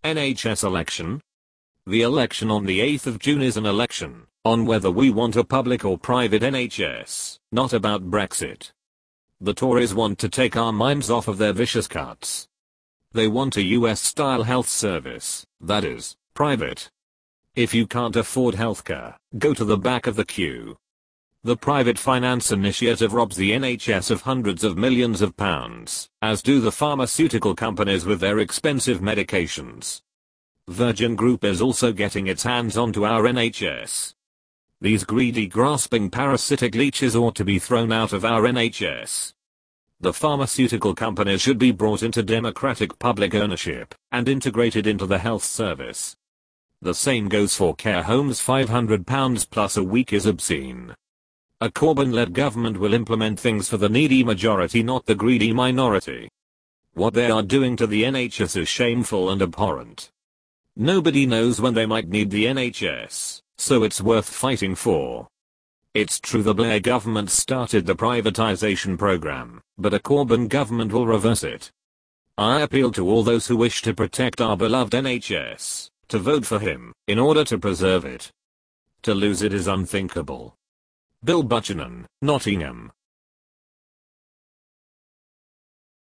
NHS election. The election on the 8th of June is an election on whether we want a public or private NHS, not about Brexit. The Tories want to take our minds off of their vicious cuts. They want a US-style health service, that is, private. If you can't afford healthcare, go to the back of the queue. The private finance initiative robs the NHS of hundreds of millions of pounds, as do the pharmaceutical companies with their expensive medications. Virgin Group is also getting its hands onto our NHS. These greedy, grasping parasitic leeches ought to be thrown out of our NHS. The pharmaceutical companies should be brought into democratic public ownership and integrated into the health service. The same goes for care homes. £500 plus a week is obscene. A Corbyn-led government will implement things for the needy majority, not the greedy minority. What they are doing to the NHS is shameful and abhorrent. Nobody knows when they might need the NHS, so it's worth fighting for. It's true the Blair government started the privatization program, but a Corbyn government will reverse it. I appeal to all those who wish to protect our beloved NHS, to vote for him, in order to preserve it. To lose it is unthinkable. Bill Buchanan, Nottingham.